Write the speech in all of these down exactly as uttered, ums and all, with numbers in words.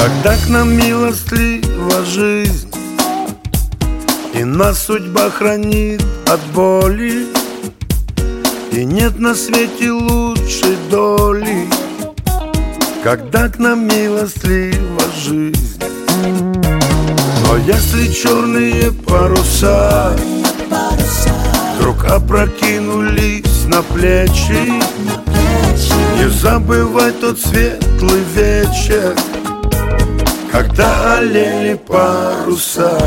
Когда к нам милостлива жизнь, и нас судьба хранит от боли, и нет на свете лучшей доли. Когда к нам милостлива жизнь. Но если черные паруса вдруг опрокинулись на плечи, не забывай тот светлый вечер, когда олели паруса.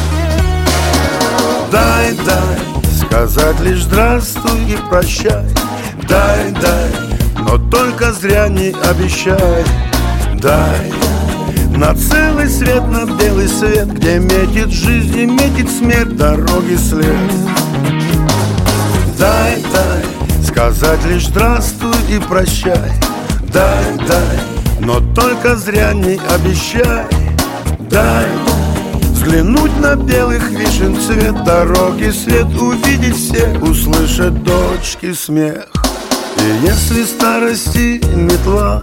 Дай, дай сказать лишь здравствуй и прощай. Дай, дай, но только зря не обещай. Дай на целый свет, на белый свет, где метит жизнь и метит смерть, дороги след. Дай, дай сказать лишь здравствуй и прощай. Дай, дай, но только зря не обещай. Дай взглянуть на белых вишен цвет, дороги свет, увидеть всех, услышать дочки смех. И если старости метла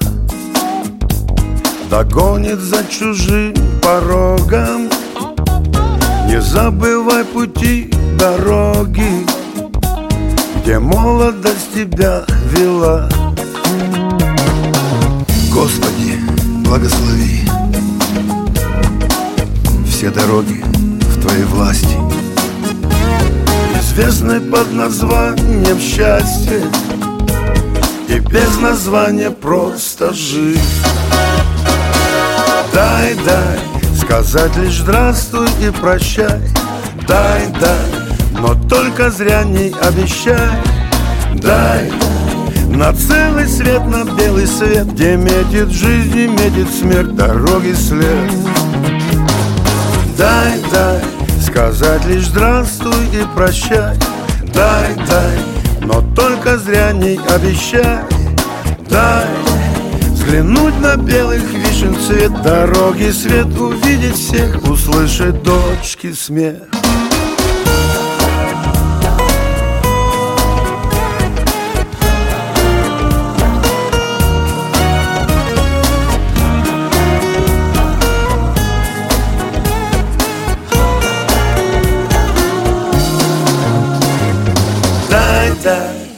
догонит за чужим порогом, не забывай пути дороги, где молодость тебя вела. Господи, благослови все дороги в Твоей власти, известной под названием счастье и без названия просто жизнь. Дай, дай сказать лишь здравствуй и прощай. Дай, дай, но только зря не обещай. Дай на целый свет, на белый свет, где метит жизнь и метит смерть, дороги след. Дай, дай сказать лишь здравствуй и прощай. Дай, дай, но только зря не обещай. Дай взглянуть на белых вишен цвет, дороги свет, увидеть всех, услышать дочки смех. Дай, дай